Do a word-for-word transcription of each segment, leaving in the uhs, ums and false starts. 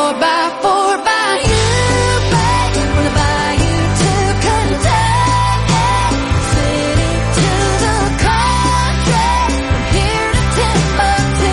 four by four by you, babe. Wanna buy you two Kentucky, city to the country, from here to Timbuktu.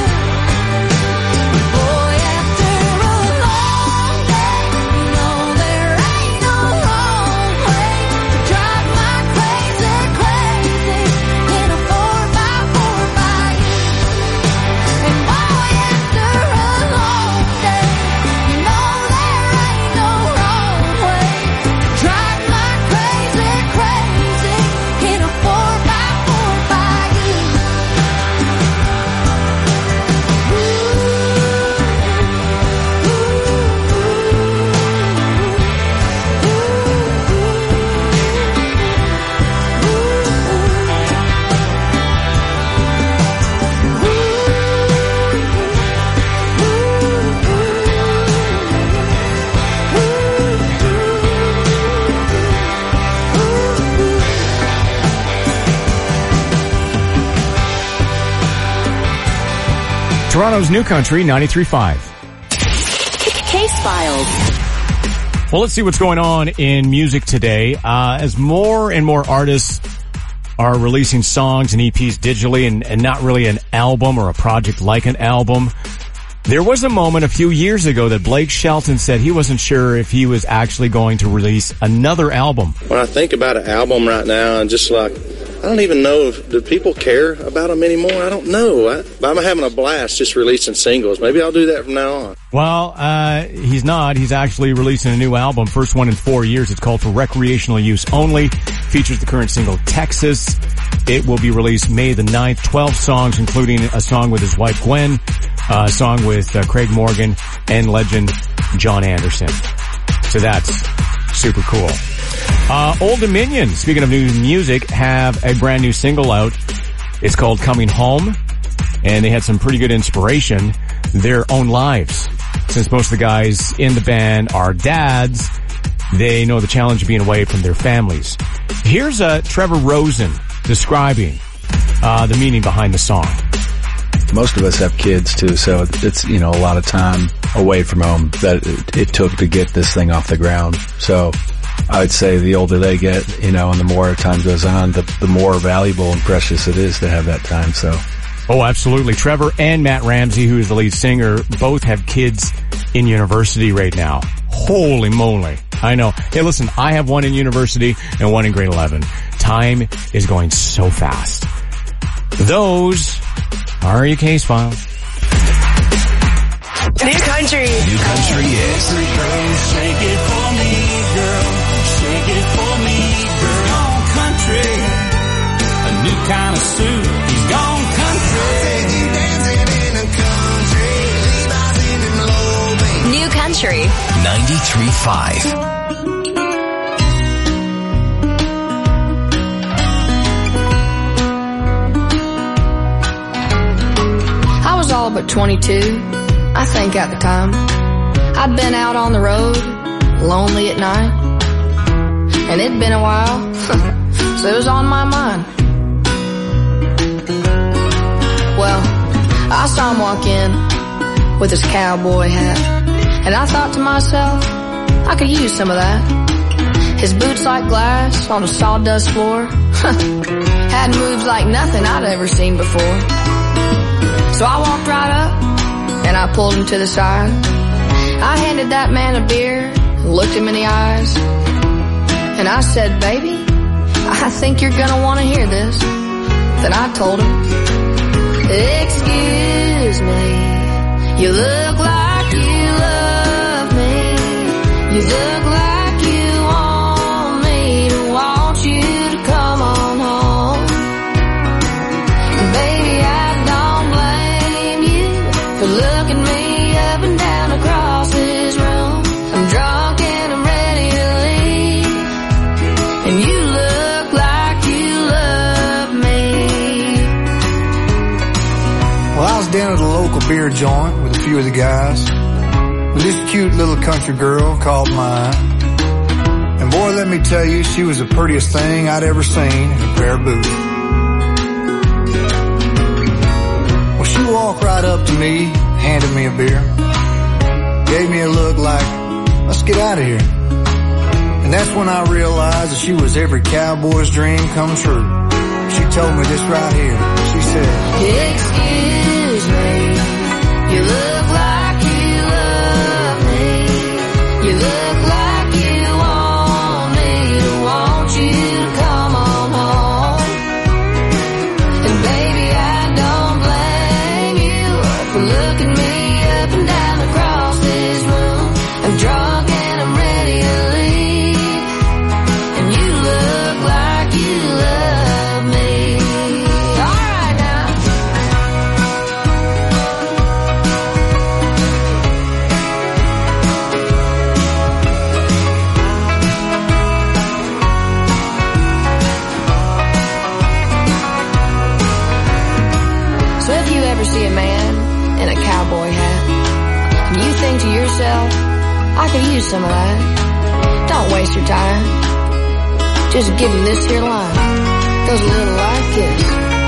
Boy, after a long day, you know there ain't no wrong way to drive my crazy, crazy in a four by four by you. And boy, after a long day, you know there ain't no wrong way to drive my crazy, crazy in a four by four by you. Toronto's New Country, ninety-three point five. Case Files. Well, let's see what's going on in music today. Uh, as more and more artists are releasing songs and E Ps digitally and, and not really an album or a project like an album, there was a moment a few years ago that Blake Shelton said he wasn't sure if he was actually going to release another album. When I think about an album right now, and just like, I don't even know if, do people care about them anymore? I don't know. I, but I'm having a blast just releasing singles. Maybe I'll do that from now on. Well, uh, he's not. He's actually releasing a new album, first one in four years. It's called For Recreational Use Only. Features the current single, Texas. It will be released May the ninth. twelve songs, including a song with his wife, Gwen, a song with uh, Craig Morgan, and legend John Anderson. So that's super cool. Uh, Old Dominion, speaking of new music, have a brand new single out. It's called Coming Home, and they had some pretty good inspiration, their own lives. Since most of the guys in the band are dads, they know the challenge of being away from their families. Here's uh, Trevor Rosen describing uh, the meaning behind the song. Most of us have kids too, so it's, you know, a lot of time away from home that it, it took to get this thing off the ground. So I would say the older they get, you know, and the more time goes on, the, the more valuable and precious it is to have that time. So, oh, absolutely. Trevor and Matt Ramsey, who is the lead singer, both have kids in university right now. Holy moly. I know. Hey, listen, I have one in university and one in grade eleven. Time is going so fast. Those are your case files. New Country. New Country is. Shake it for me, girl. Shake it for me, girl. Gone country. A new kind of suit. He's gone country. New Country. ninety-three point five. All but twenty-two, I think at the time. I'd been out on the road, lonely at night, and it'd been a while, so it was on my mind. Well, I saw him walk in with his cowboy hat, and I thought to myself, I could use some of that. His boots like glass on a sawdust floor, had moves like nothing I'd ever seen before. So I walked right up, and I pulled him to the side. I handed that man a beer, looked him in the eyes, and I said, baby, I think you're gonna want to hear this. Then I told him, excuse me, you look like you love me. You look like you want me to want you to come on home. Baby, I look at me up and down across this room. I'm drunk and I'm ready to leave, and you look like you love me. Well, I was down at a local beer joint with a few of the guys, with this cute little country girl called mine. And boy, let me tell you, she was the prettiest thing I'd ever seen in a pair of boots. Well, she walked right up to me, handed me a beer. gave me a look like, let's get out of here. And that's when I realized that she was every cowboy's dream come true. She told me this right here. She said, excuse me, you look like you love me. You look like you want me to want you to come on home. And baby, I don't blame you for looking me up and down across this room. I'm drunk and I'm ready to leave, and you look like you love me. All right now. So if you ever see a man in a cowboy hat, and you think to yourself, I could use some of that, don't waste your time. Just give him this here line. Goes a little like this.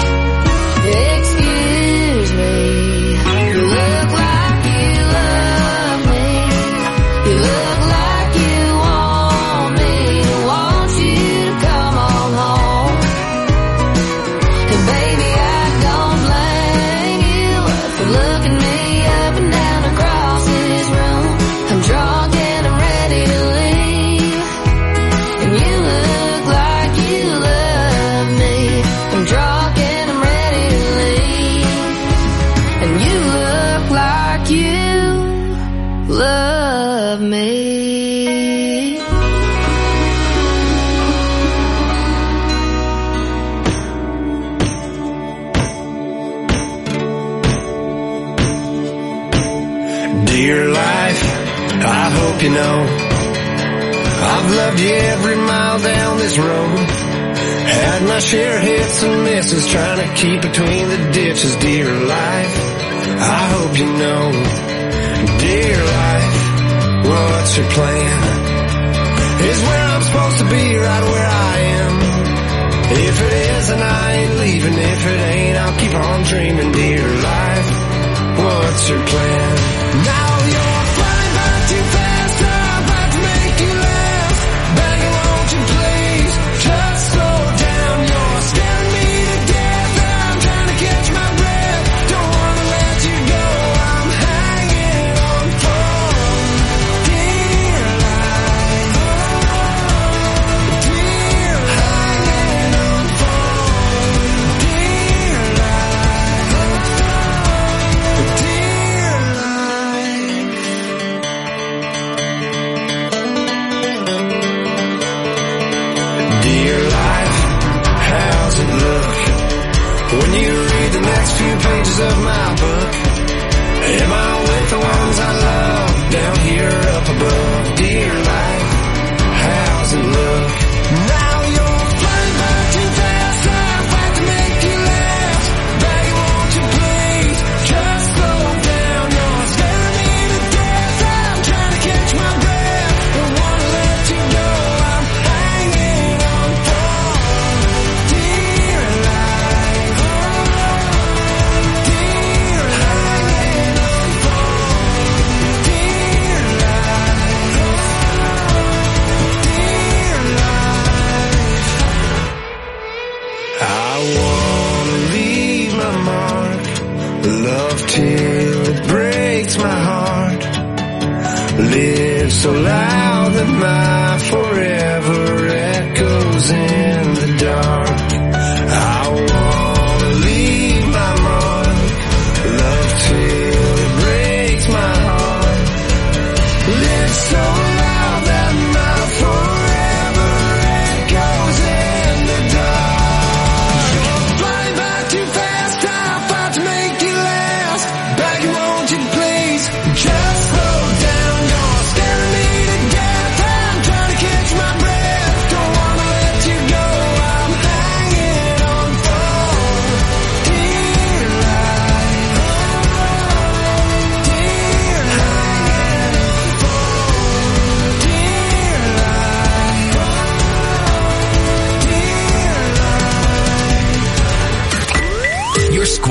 Excuse me, you look like you love me. You look like you want me to want you to come on home. And baby, I don't blame you for looking me up and down across this room. I'm drunk and I'm ready to leave, and you look like you love me. I'm drunk and I'm ready to leave, and you look like you love me. Dear life, I hope you know I've loved you every mile down this road. Had my share of hits and misses, trying to keep between the ditches. Dear life, I hope you know. Dear life, what's your plan? Is where I'm supposed to be, right where I am. If it is, then I ain't leaving. If it ain't, I'll keep on dreaming. Dear life, what's your plan? Now you're flying by too fast, I'm about to make you laugh. Begging, won't you please just slow down? You're scaring me to death, I'm trying to catch my breath. Don't wanna let you go, I'm hanging on for dear life. Dear hanging on for dear life. Dear life. Dear life, how's it look when you read the next few pages of my book? Am I with the ones I love down here up above? Dear life, how's it look? Now you're flying by too fast, I'm about to make you laugh. Baby, won't you please just slow down? You're scaring me to death, I'm trying to catch my breath. Don't wanna let you go, I'm hanging on for dear life. Dear hanging on for dear life. Dear life. I wanna leave my mark, love till it breaks my heart. Live so loud that my forever echoes in the dark. I wanna leave my mark, love till it breaks my heart. Live so loud that my forever echoes in the dark. You're flying by too fast, I'm about to make you last. Begging, won't you please just slow down? You're scaring me to death, I'm trying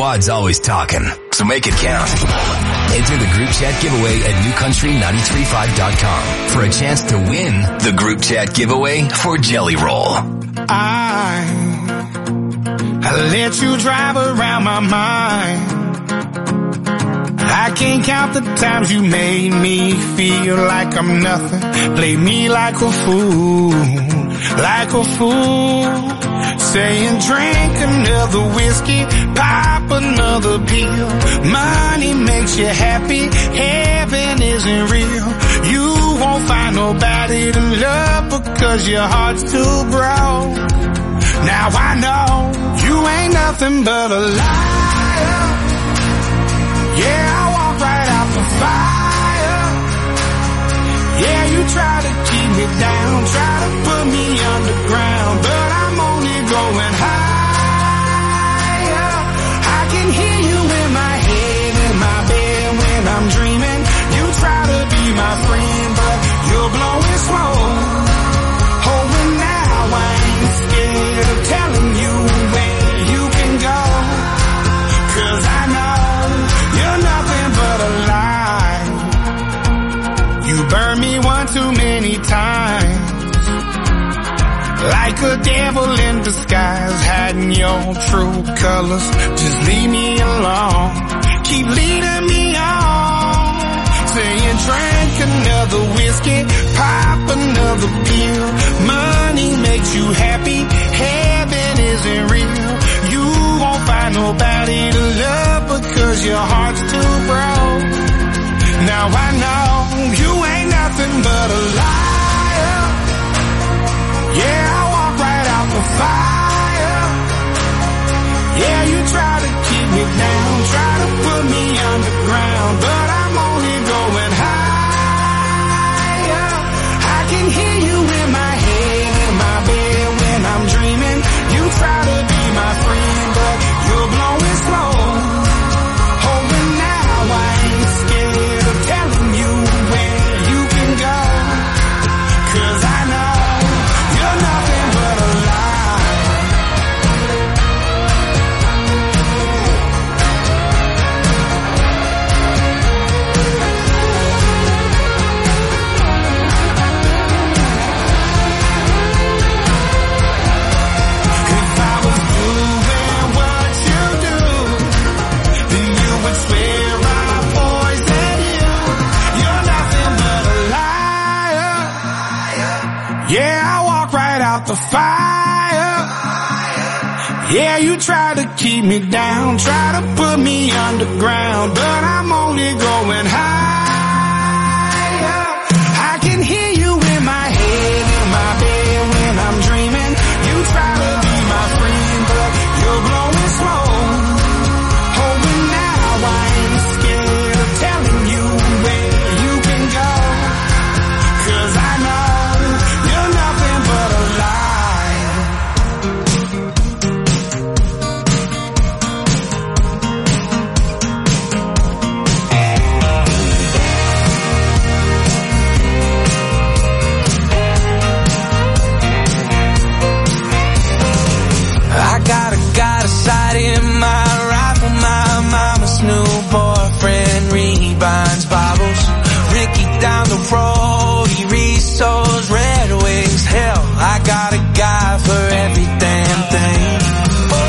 squad's always talking, so make it count. Enter the group chat giveaway at new country nine three five dot com for a chance to win the group chat giveaway for Jelly Roll. I, I let you drive around my mind. I can't count the times you made me feel like I'm nothing. Play me like a fool, like a fool. Saying drink another whiskey, pop another pill. Money makes you happy, heaven isn't real. You won't find nobody to love because your heart's too broke. Now I know you ain't nothing but a liar. Yeah, I walk right out the fire. Yeah, you try to keep me down, try to put me underground, but I'm only going higher. I can hear you in my head, in my bed when I'm dreaming. You try to be my friend, but you're blowing smoke. Oh, and now I ain't scared of telling you where you can go, 'cause I know you're nothing but a lie. You burned me one too many times, like a devil in disguise, hiding your true colors. Just leave me alone, keep leading me on. Saying drink another whiskey, pop another pill. Money makes you happy, heaven isn't real. You won't find nobody to love because your heart's too broke. Now I know you ain't nothing but a liar. Yeah, I walk right out the fire. Yeah, you try to keep me down, try to put me underground, but I'm only going higher. I can hear you in my head, in my bed when I'm dreaming. You try to be my friend, but you're blowing smoke. Oh, and now I ain't scared of telling you where you can go, 'cause I know you're nothing but a lie. If I was doing what you do, then you would swear I poisoned you. You're nothing but a liar. Yeah, I walk right out the fire. Yeah, you try to keep me down, try to put me underground, but I'm only going higher. I can hear you in my head, in my bed when I'm dreaming. You try to be my friend, but you're blowing smoke. Oh, and now I ain't scared of telling you where you can go, 'cause I know you're nothing but a lie. I got a, got a sight in my rifle, my mama's new boyfriend rebinds bottles. Ricky down the road, he resows Red Wings. Hell, I got a guy for every damn thing. Oh,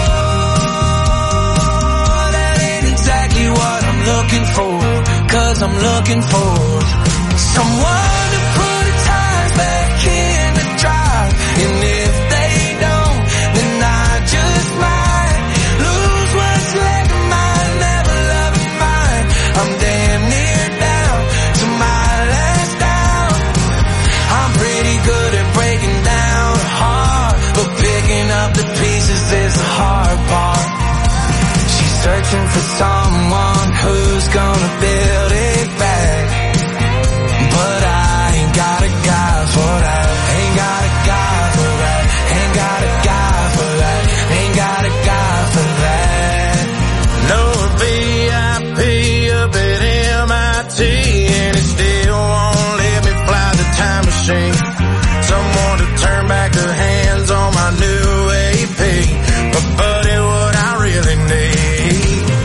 that ain't exactly what I'm looking for, 'cause I'm looking for someone to put the tires back in the drive. And if they don't, then I just might lose what's left of mine, never loving mine. I'm damn near down to my last down. I'm pretty good at breaking down a heart, but picking up the pieces is the hard part. She's searching for someone who's gonna build it back, but I ain't got a guy for that. Ain't got a guy for that. Ain't got a guy for that. Ain't got a guy for that. No V I P up at M I T, and it still won't let me fly the time machine. Someone to turn back the hands on my new A P. But buddy, what I really need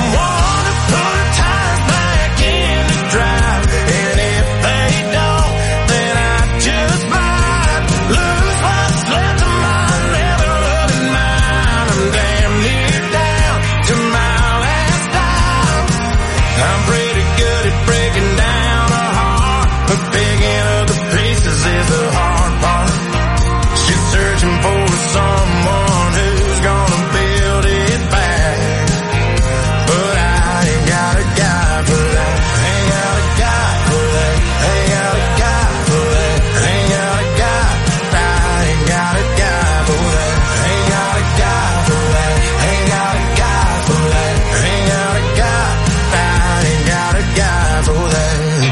someone to put her tires back in the drive. And if they don't, then I just might lose what's left of my never loving mind. I'm damn near down to my last dime. I'm pretty good at breaking down a heart, but picking up the pieces is the hard part. She's searching for someone who's gonna build it back, but I ain't got a guy for that. Ain't got a guy for that. Ain't got a guy for that. Ain't got a guy. I ain't got a guy for that. Ain't got a guy for that. Ain't got a guy for that. Ain't got a guy. I ain't got a guy for that.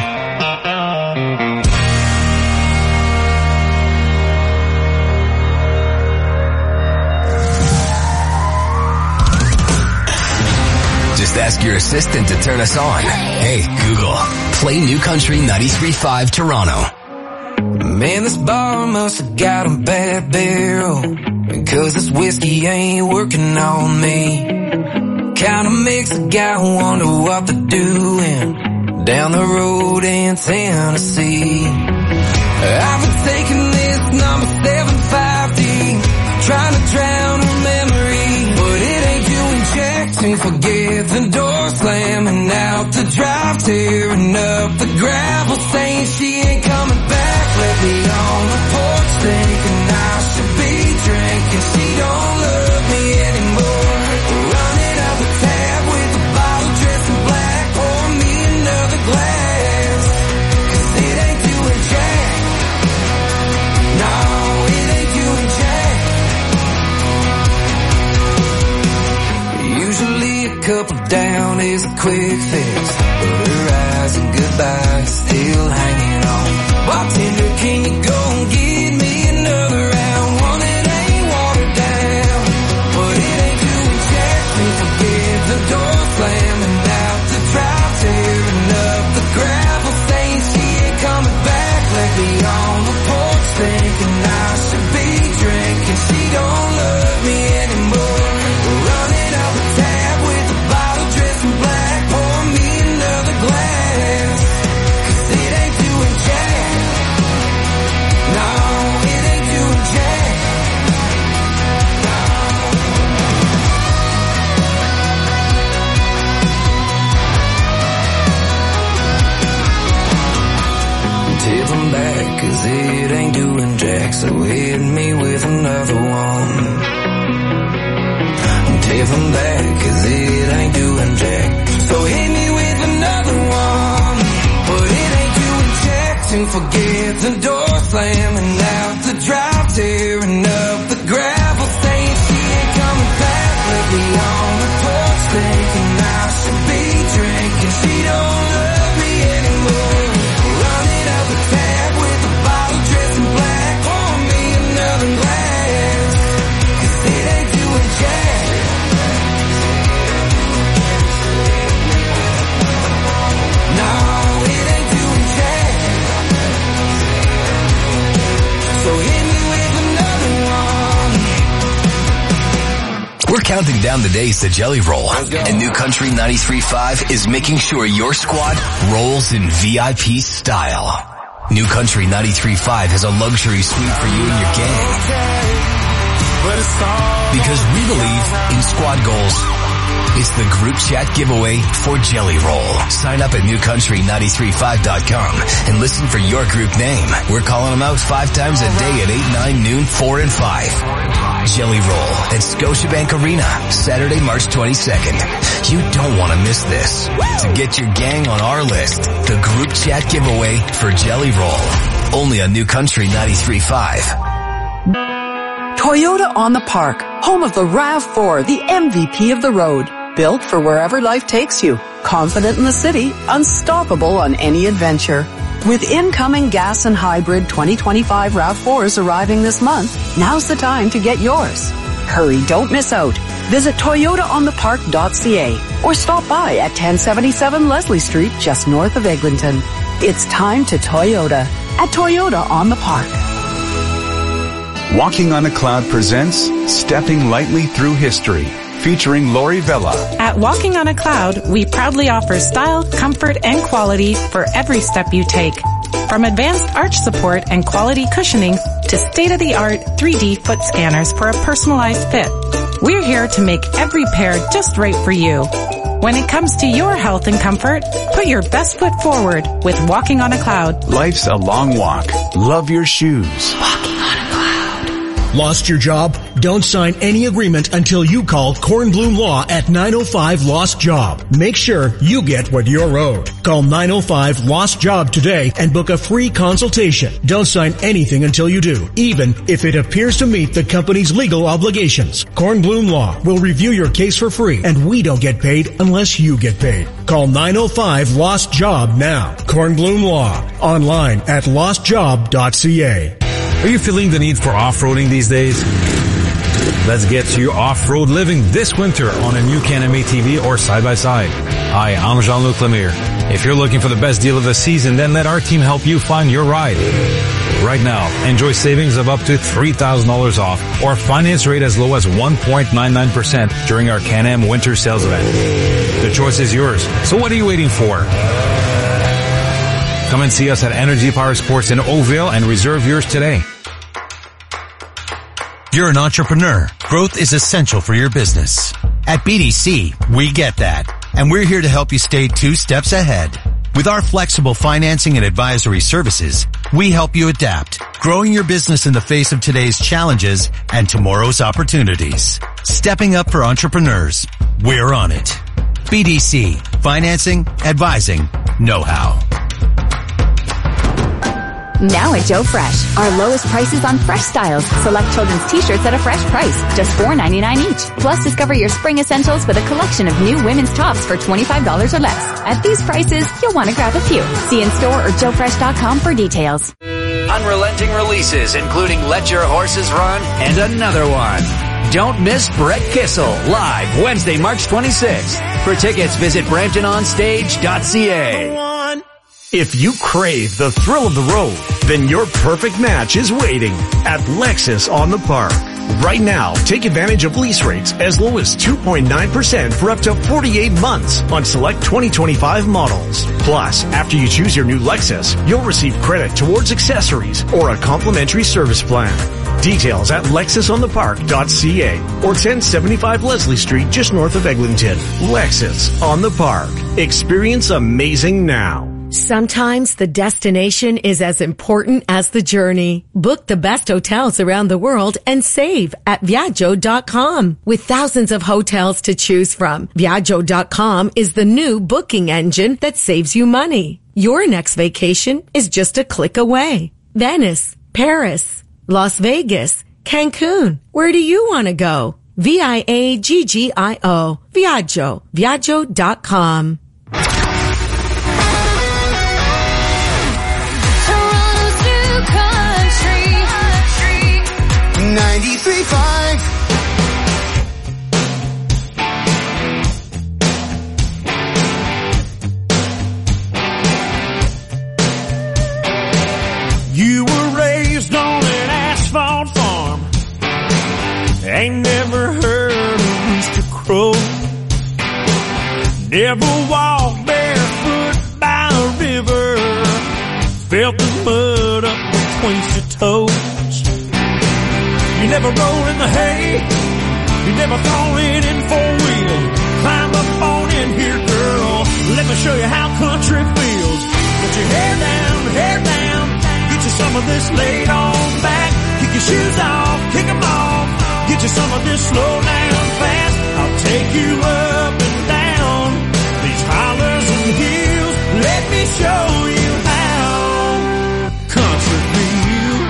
Just ask your assistant to turn us on. Hey, Google, play New Country ninety-three point five Toronto. Man, this bar must have got a bad barrel, because this whiskey ain't working on me. Kinda makes a guy wonder what they're doing down the road in Tennessee. I've been taking this number seven five D, trying to drown her memory, but it ain't doing jack to forget the door slamming out the drive, tearing up the gravel, saying she ain't coming back. Let me on the porch thinking I should be drinking. She don't love me anymore. Running out the tab with the bottle dressed in black. Pour me another glass, 'cause it ain't doing jack. No, it ain't doing jack. Usually a couple down is a quick fix, but her eyes and goodbye still hanging on. Bartender, can you go and get me another round? One that ain't watered down, but it ain't doing jack to forget the door slamming out the drive, tearing up the gravel, saying she ain't coming back. Let me on the porch thinking I should be drinking. She don't love me anymore. Running out the tab with the bottle dressed in black. Pour me another glass, 'cause it ain't doing jack. No, it ain't doing jack. Tip 'em back, 'cause it ain't doing jack, so hit me with another one. Tip 'em back, 'cause it ain't doing jack, so hit me with another one. But it ain't doing jack to forget the door slamming out the drive, tearing up the gravel, saying she ain't coming back. Let me on the porch thinking I should be drinking. She don't love me anymore. Running out the tab with the bottle dressed in black. Pour me another glass, 'cause it ain't doing jack. No, it ain't doing jack. So hit me with another one. We're counting down the days to Jelly Roll, and New Country ninety-three point five is making sure your squad rolls in V I P style. New Country ninety-three point five has a luxury suite for you and your gang, because we believe in squad goals. It's the group chat giveaway for Jelly Roll. Sign up at new country nine three five dot com and listen for your group name. We're calling them out five times a day at eight, nine, noon, four, and five. Jelly Roll at Scotiabank Arena, Saturday, March twenty-second. You don't want to miss this. To get your gang on our list, the group chat giveaway for Jelly Roll. Only on New Country ninety-three point five. Toyota on the Park, home of the RAV four, the M V P of the road. Built for wherever life takes you. Confident in the city, unstoppable on any adventure. With incoming gas and hybrid twenty twenty-five RAV fours arriving this month, now's the time to get yours. Hurry, don't miss out. Visit toyota on the park dot c a or stop by at ten seventy-seven Leslie Street, just north of Eglinton. It's time to Toyota at Toyota on the Park. Walking on a Cloud presents Stepping Lightly Through History. featuring Lori Vella. At Walking on a Cloud, we proudly offer style, comfort, and quality for every step you take. From advanced arch support and quality cushioning to state-of-the-art three D foot scanners for a personalized fit, we're here to make every pair just right for you. When it comes to your health and comfort, put your best foot forward with Walking on a Cloud. Life's a long walk. Love your shoes. Walking on a Cloud. Lost your job? Don't sign any agreement until you call Kornblum Law at nine oh five Lost Job. Make sure you get what you're owed. Call nine oh five Lost Job today and book a free consultation. Don't sign anything until you do, even if it appears to meet the company's legal obligations. Kornblum Law will review your case for free, and we don't get paid unless you get paid. Call nine oh five Lost Job now. Kornblum Law. Online at lost job dot c a. Are you feeling the need for off-roading these days? Let's get to your off-road living this winter on a new Can-Am A T V or side-by-side. Hi, I'm Jean-Luc Lemire. If you're looking for the best deal of the season, then let our team help you find your ride. Right now, enjoy savings of up to three thousand dollars off or finance rate as low as one point nine nine percent during our Can-Am winter sales event. The choice is yours, so what are you waiting for? Come and see us at Energy Power Sports in Oakville and reserve yours today. You're an entrepreneur. Growth is essential for your business. At B D C, we get that, and we're here to help you stay two steps ahead. With our flexible financing and advisory services, we help you adapt, growing your business in the face of today's challenges and tomorrow's opportunities. Stepping up for entrepreneurs. We're on it. B D C, financing, advising, know-how. Now at Joe Fresh, our lowest prices on fresh styles. Select children's t-shirts at a fresh price, just four ninety-nine each. Plus, discover your spring essentials with a collection of new women's tops for twenty-five dollars or less. At these prices, you'll want to grab a few. See in store or joe fresh dot com for details. Unrelenting releases, including Let Your Horses Run and another one. Don't miss Brett Kissel live Wednesday, March twenty-sixth. For tickets, visit brampton on stage dot c a. If you crave the thrill of the road, then your perfect match is waiting at Lexus on the Park. Right now, take advantage of lease rates as low as two point nine percent for up to forty-eight months on select twenty twenty-five models. Plus, after you choose your new Lexus, you'll receive credit towards accessories or a complimentary service plan. Details at lexus on the park dot c a or ten seventy-five Leslie Street just north of Eglinton. Lexus on the Park. Experience amazing now. Sometimes the destination is as important as the journey. Book the best hotels around the world and save at Viaggio dot com. With thousands of hotels to choose from, Viaggio dot com is the new booking engine that saves you money. Your next vacation is just a click away. Venice, Paris, Las Vegas, Cancun. Where do you want to go? V I A G G I O. Viaggio. Viaggio dot com. ninety-three point five You were raised on an asphalt farm. Ain't never heard a rooster crow. Never walked barefoot by a river. Felt the mud up between your toes. You never roll in the hay. You never fallen in four wheel. Climb up on in here, girl. Let me show you how country feels. Put your hair down, hair down. Get you some of this laid on back. Kick your shoes off, kick them off. Get you some of this slow down fast. I'll take you up and down these hollers and hills. Let me show you how country feels.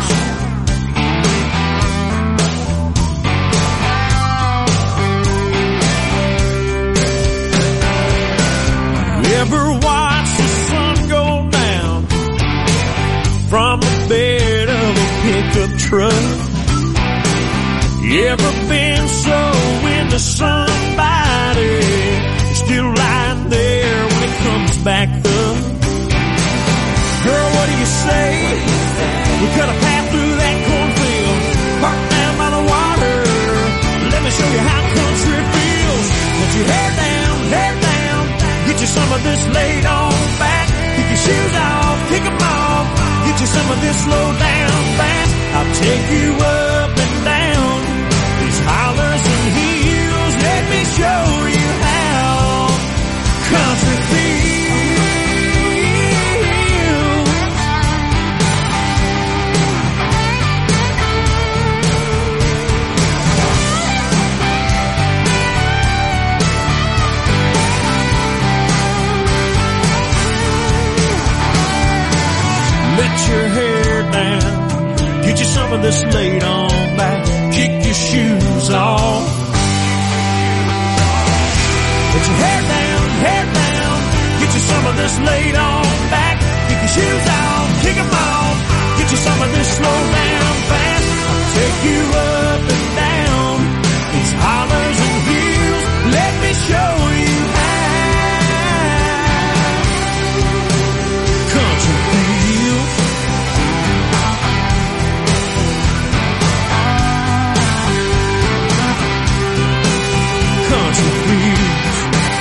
Ever watch the sun go down from the bed of a pickup truck? You ever been so into somebody still lying there when it comes back up? Girl, what do you say? We cut a path through that cornfield, parked down by the water. Let me show you how country feels. some of this laid on back. Kick your shoes off, kick 'em off. Get you some of this slow down fast. I'll take you up and down these hollers and hills. Let me show you how country feels. Let your hair down, get you some of this laid on back, kick your shoes off. Let your hair down, hair down, get you some of this laid on back, kick your shoes off, kick 'em off, get you some of this slow down fast. I'll take you up and down these hollers and hills. Let me show you how country feels. Country feels.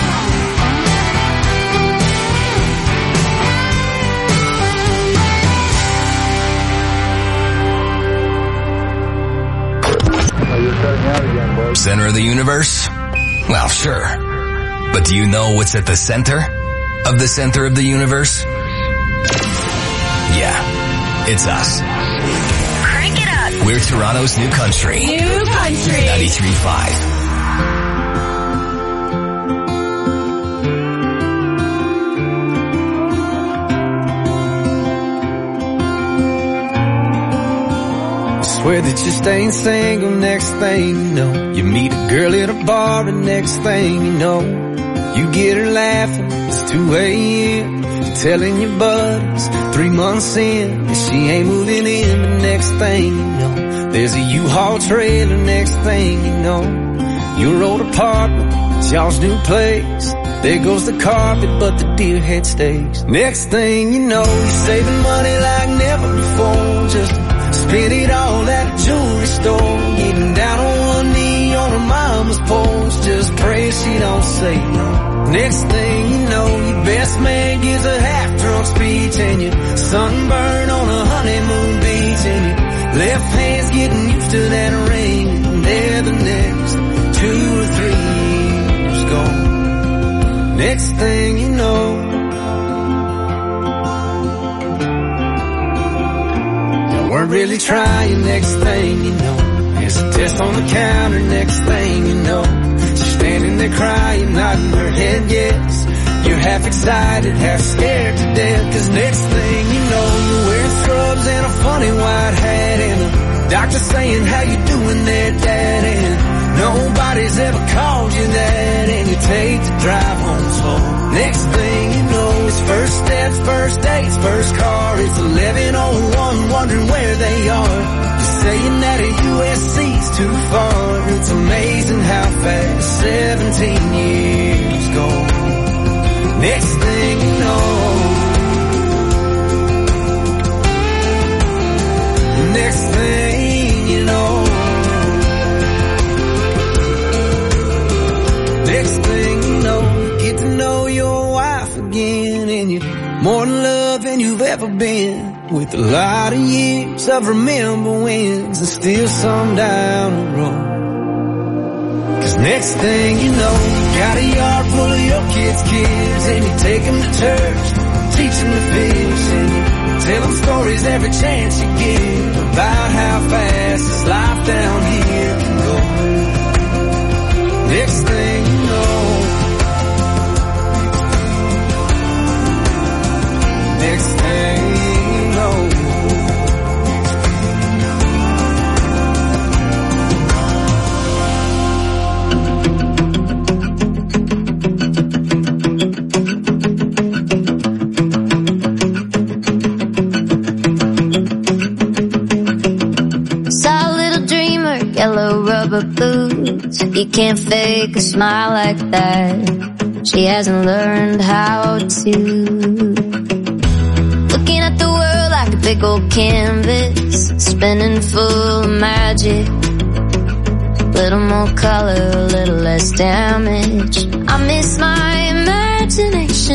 Center of the universe? Well, sure. But do you know what's at the center of the center of the universe? Yeah, it's us. Crank it up. We're Toronto's new country. New country. ninety-three point five. Swear that you're staying single, next thing you know, you meet a girl at a bar, and next thing you know, you get her laughing, it's two a.m., you're telling your buddies, three months in, that she ain't moving in, but next thing you know, there's a U-Haul trailer, next thing you know, your old apartment, it's y'all's new place, there goes the carpet, but the deer head stays. Next thing you know, you're saving money like never before, just spend it all at a jewelry store, getting down on one knee on her mama's porch, just pray she don't say no. Next thing you know, your best man gives a half-drunk speech, and you're sunburned on a honeymoon beach, and your left hand's getting used to that ring, and there the next two or three years gone. Next thing you know, weren't really trying, next thing you know, there's a test on the counter, next thing you know, she's standing there crying, nodding her head yes, you're half excited, half scared to death, cause next thing you know, you're wearing scrubs and a funny white hat, and the doctor saying, how you doing there, Dad, and nobody's ever called you that, and you take the drive home slow. Next thing you know, it's first steps, first dates, first car, it's eleven oh one, wondering where they are. You're saying that a U S C's too far, it's amazing how fast seventeen years go. Next thing you know, next thing you know, next thing you know, you get to know your wife again, and you're more in love than you've ever been, with a lot of years of remember wins, and still some down the road. Cause next thing you know, you got a yard full of your kids' kids, and you take them to church, teach them to fish, and you tell them stories every chance you get, about how fast this life down here can go. Next thing you know, next thing you know, saw a little dreamer, yellow rubber boots. You can't fake a smile like that. She hasn't learned how to. Looking at the world like a big old canvas, spinning full of magic. Little more color, a little less damage. I miss my imagination.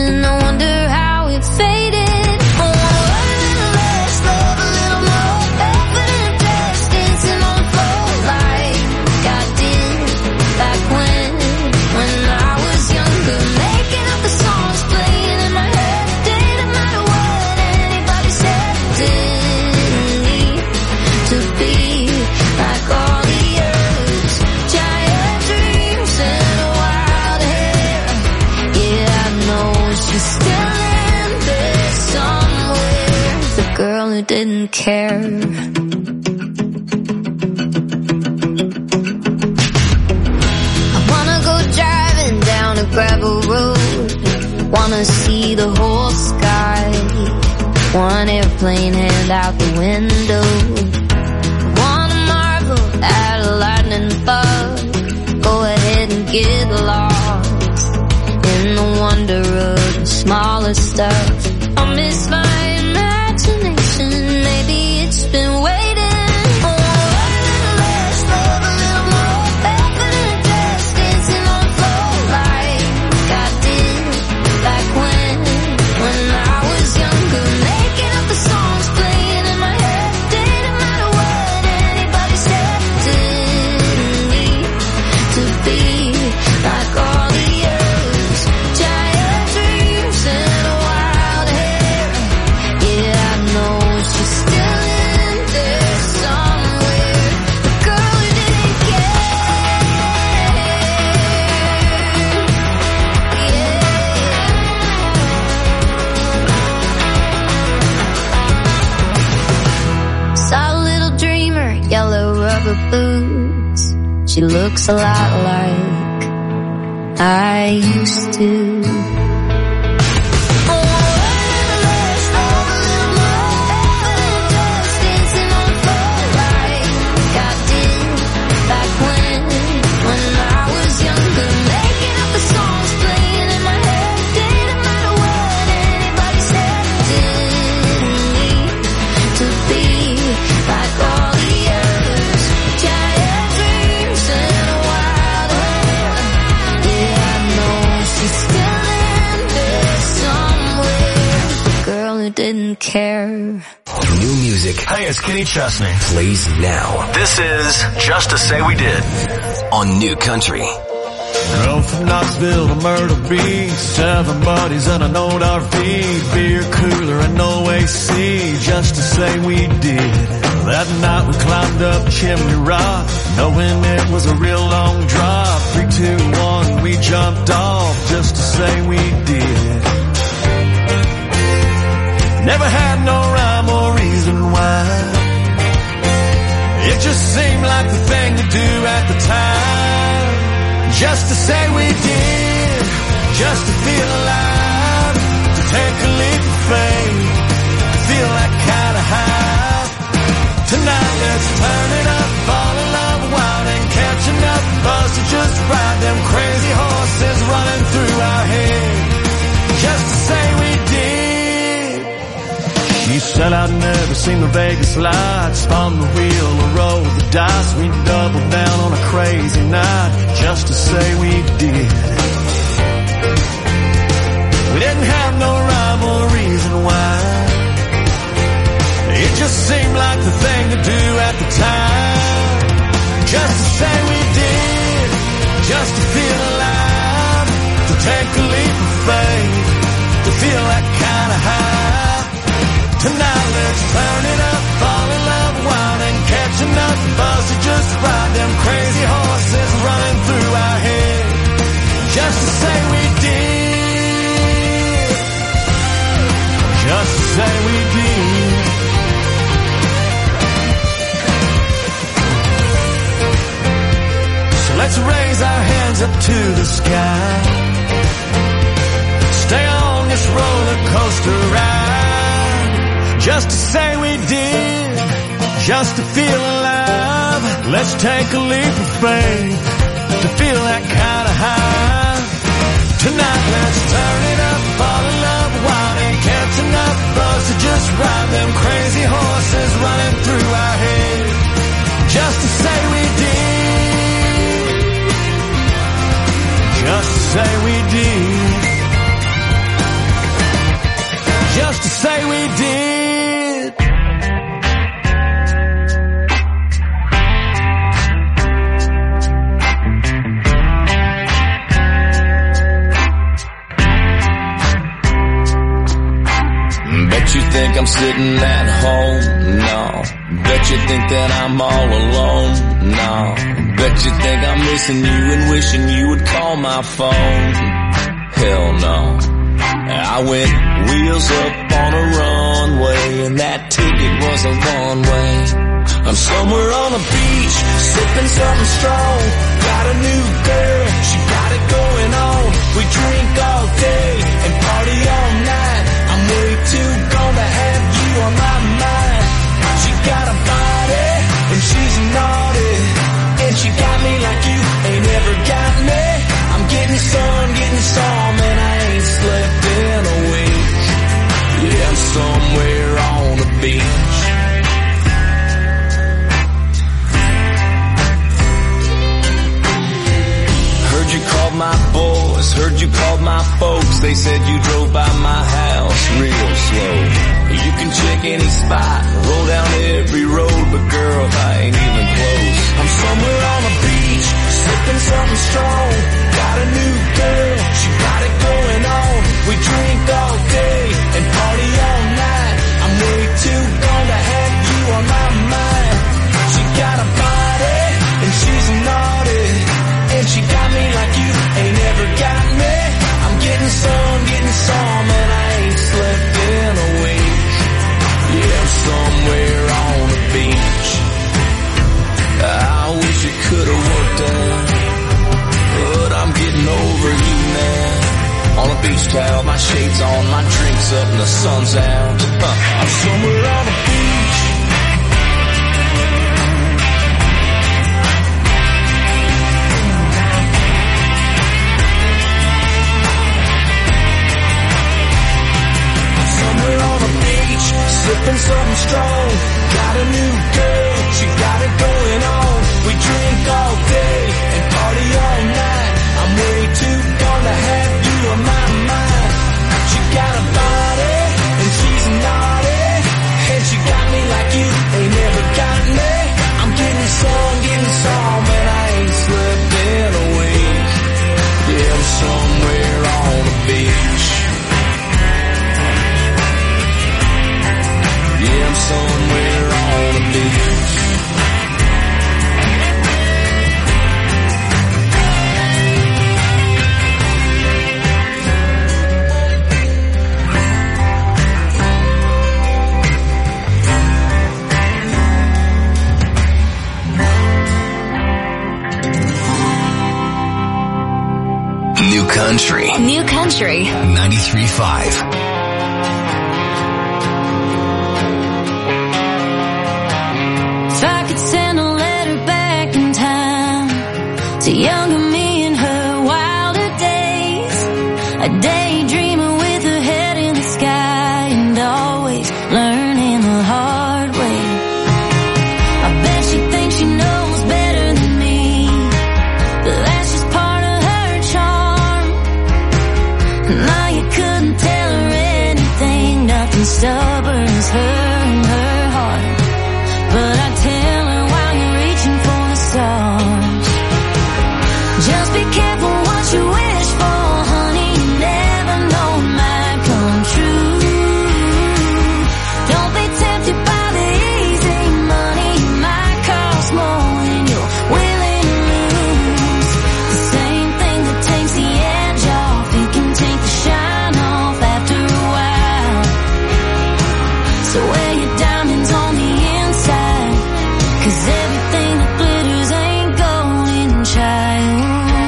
who didn't care. I wanna go driving down a gravel road, wanna see the whole sky, one airplane hand out the window, wanna marvel at a lightning bug, go ahead and get lost in the wonder of the smallest stuff. I miss my imagination, maybe it's been waiting. Oh, a little less love, a little more barefoot in a dress, dancing on the floor like I did back when, when I was younger, making up the songs playing in my head. Didn't matter what anybody said, didn't need to be like all the others. Giant dreams and a wild hair. Yeah, I know she's still in there somewhere. The girl who didn't care. Yeah. Saw a little dreamer, yellow rubber boots. She looks a lot like I used to. Didn't care. New music. Hey, it's Kenny Chesney. Plays now. This is Just to Say We Did on New Country. Drove from Knoxville to Myrtle Beach, seven buddies and an old R V, beer cooler and no A C, just to say we did. That night we climbed up Chimney Rock, knowing it was a real long drop. Three, two, one, we jumped off, just to say we did. Never had no rhyme or reason why. It just seemed like the thing to do at the time. Just to say we did, just to feel alive, to take a leap of faith, to feel that kind of high. Tonight let's turn it up, fall in love wild and catching up, buzz to just ride them crazy horses running through our head. Just to say we did. She said I'd never seen the Vegas lights, spun the wheel or rolled the dice. We doubled down on a crazy night, just to say we did. We didn't have no rhyme or reason why. It just seemed like the thing to do at the time. Just to say we did, just to feel alive, to take a leap of faith, to feel that kind of high. Tonight let's turn it up, fall in love wild and catching up, buzz to just ride them crazy horses running through our head. Just to say we did, just to say we did. So let's raise our hands up to the sky, stay on this roller coaster ride. Just to say we did, just to feel alive. Let's take a leap of faith, to feel that kind of high. Tonight let's turn it up, fall in love wild and catching up, buzz to just ride them crazy horses running through our head. Just to say we did, just to say we did, just to say we did. Bet you think I'm sitting at home, no. Bet you think that I'm all alone, no. Bet you think I'm missing you and wishing you would call my phone. Hell no. I went wheels up on a run, runway, and that ticket was a one-way. I'm somewhere on a beach, sipping something strong. Got a new girl, she got it going on. We drink all day and party all night. I'm way too gone to have you on my mind. She got a body and she's naughty, and she got me like you ain't ever got me. I'm getting some, getting some, and I ain't slept in a week. Yeah, I'm somewhere on the beach. Heard you called my boys, heard you called my folks. They said you drove by my house real slow. You can check any spot, roll down every road, but girl, I ain't even close. I'm somewhere on the beach, sipping something strong. Got a new girl, she got it going on. We drink all day and party all night. I'm way too gone to have you on my mind. She got a body and she's naughty, and she got me like you ain't ever got me. I'm getting some, getting some, and I ain't slept in a week. Yeah, I'm somewhere on the beach. I wish it could've worked out, but I'm getting over you now. On a beach towel, my shades on, my drinks up, and the sun's out. Huh. I'm somewhere on the beach. Somewhere on the beach, sipping something strong. Got a new girl, she got it going on. We drink all day and party all night. I'm way too gone to have you on my mind. She got a body and she's naughty, and she got me like you ain't never got me. I'm getting some, getting some, and I ain't slept in a week. Yeah, I'm somewhere on the beach. Yeah, I'm somewhere on the beach. New Country. New Country. ninety-three point five. If I could send a letter back in time to younger me in her wilder days, a daydreamer with her head in the sky and always learning the hard way. I bet she thinks she knows better than me, but that's just part of her charm. Now you couldn't tell her anything, nothing stubborn as her and her heart. But I tell her while you're reaching for the stars, just be careful what you wish for, honey. You never know it might come true. Don't be tempted by the easy money. It might cost more than you're willing to lose. The same thing that takes the edge off, it can take the shine off after a while. So wear your diamonds on the inside, 'cause everything that glitters ain't golden, child.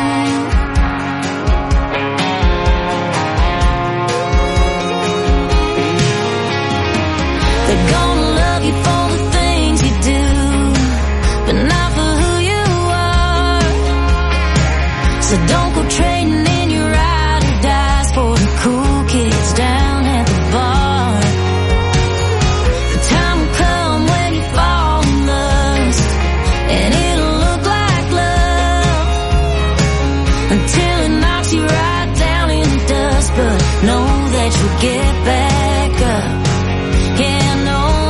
They're gonna love you for the things you do, but not for who you are. So don't go trading in your ride or dies for the cool kids down at the bar. The time will come when you fall in lust, and it'll look like love until it knocks you right down in the dust. But know that you'll get back up. Yeah, know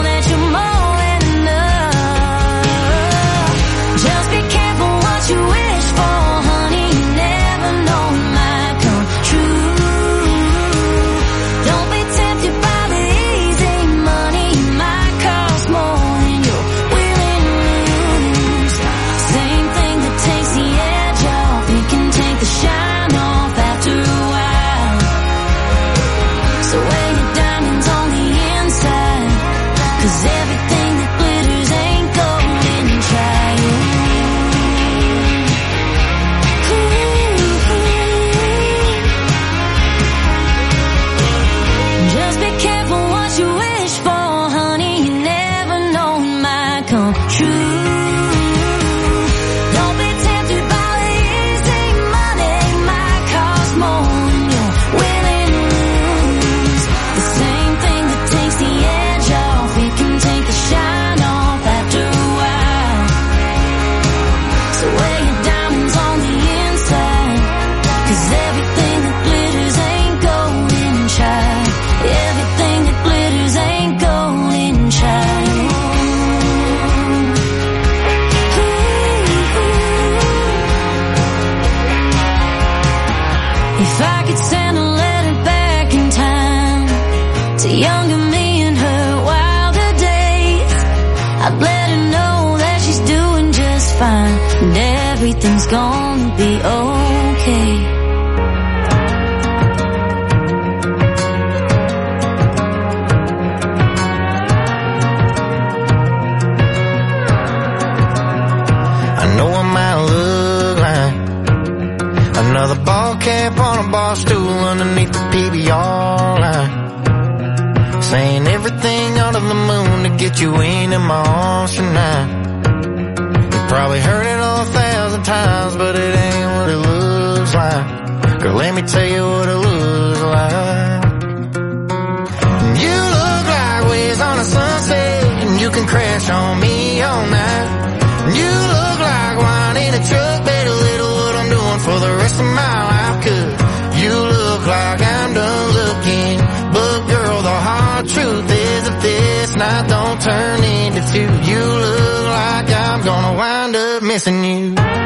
Just be careful what you wish for, honey. You never know it might come true. Don't be tempted by the easy money. It might cost more than you're willing to lose. The same thing that takes the edge off, it can take the shine off after a while. So wear your diamonds on the inside, 'cause everything that glitters ain't golden, child. Everything that glitters ain't golden, child. If I could send a letter back in time to younger me in her wilder days, I'd let her know that she's doing just fine and everything's gonna be okay. I know I might look like another ball cap on a bar stool underneath the P B R line, saying everything under the moon to get you into my arms tonight. You probably heard it all a thousand times, but it ain't what it looks like. Girl, let me tell you what it looks like. You look like waves on a sunset, and you can crash on me all night. You look like wine in a truck, better little what I'm doing for the rest of my life. 'Cause you look like I'm done looking, but girl, the hard truth is that this night don't turn into two. You look like I'm gonna wind up missing you.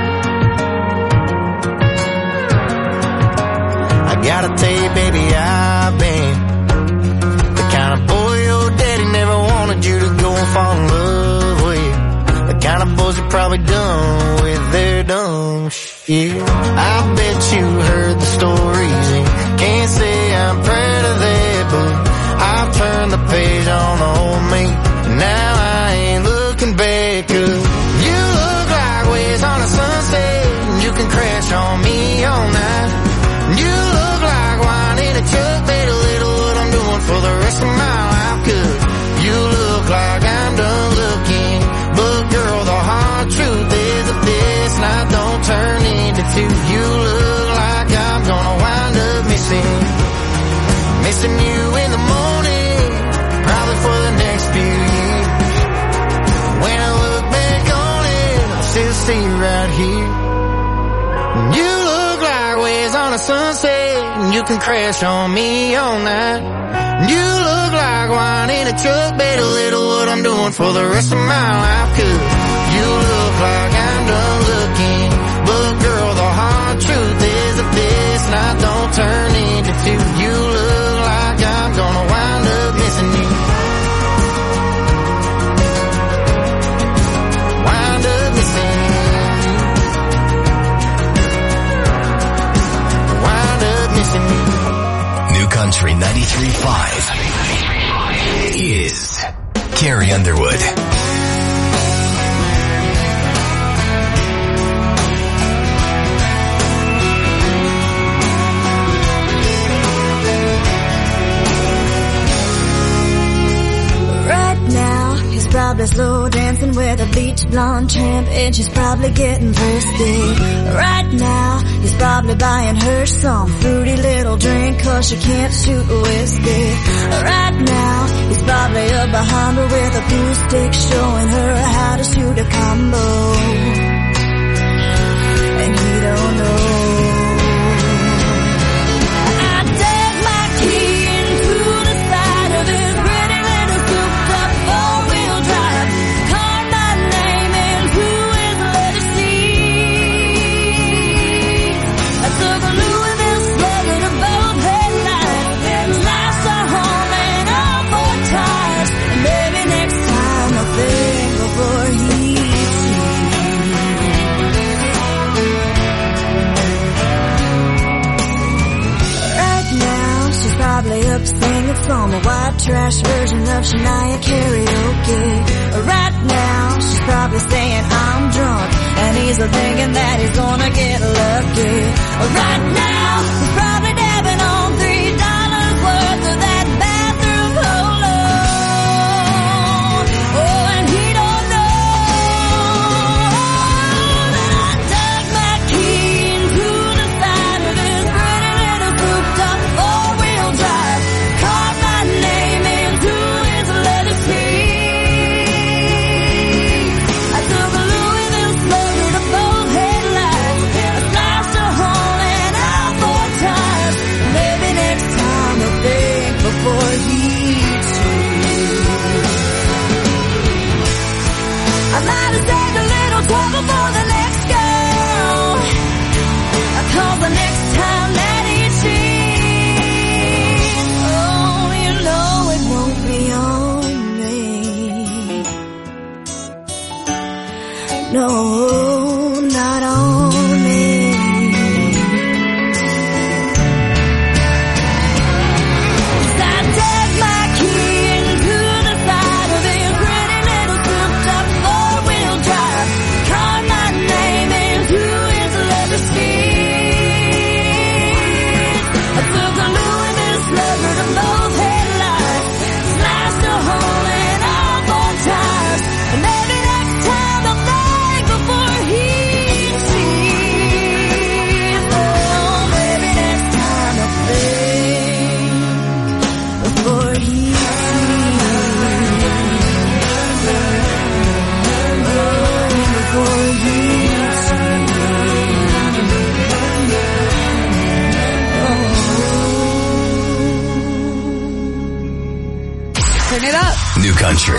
I gotta tell you, baby, I've been the kind of boy your daddy never wanted you to go and fall in love with. The kind of boys are probably done with their dumb shit. I bet you heard the stories and can't say I'm proud of that, but I've turned the page on old me. Now I ain't looking back, 'cause you look like waves on a sunset, and you can crash on me all night. You look like wine in a truck, better little what I'm doing for the rest of my life. 'Cause you look like I'm done looking, but girl, the hard truth is that this night don't turn into two. You look like I'm gonna wind up missing, missing you in the morning, probably for the next few years. When I look back on it, I'll still see you right here. You look like waves on a sunset, and you can crash on me all night. You look like wine in a truck, better little what I'm doing for the rest of my life. 'Cause you look like I'm done looking, but girl, the hard truth is that this night don't turn into two. You look like I'm gonna wind up missing you. Wind up missing you. Wind up missing you. New Country ninety-three point five is Carrie Underwood. Right now, he's probably slow dancing with a beach blonde tramp, and she's probably getting thirsty. Right now, he's probably buying her some fruity little drink, 'cause she can't shoot whiskey. Right now, he's probably up behind her with a glue stick, showing her how to shoot a combo. And he don't know. I dug my key into the side of his pretty little souped-up four-wheel drive, carved my name into his leather seat. I took a Louisville slugger to both headlights, slashed our home and all four tires, and maybe next time I'll think before he probably up singing from a white trash version of Shania karaoke. Right now, she's probably saying I'm drunk, and he's thinking that he's gonna get lucky. Right now, he's probably dabbing on three dollars worth of that bathroom No, not on me. Turn it up. New Country.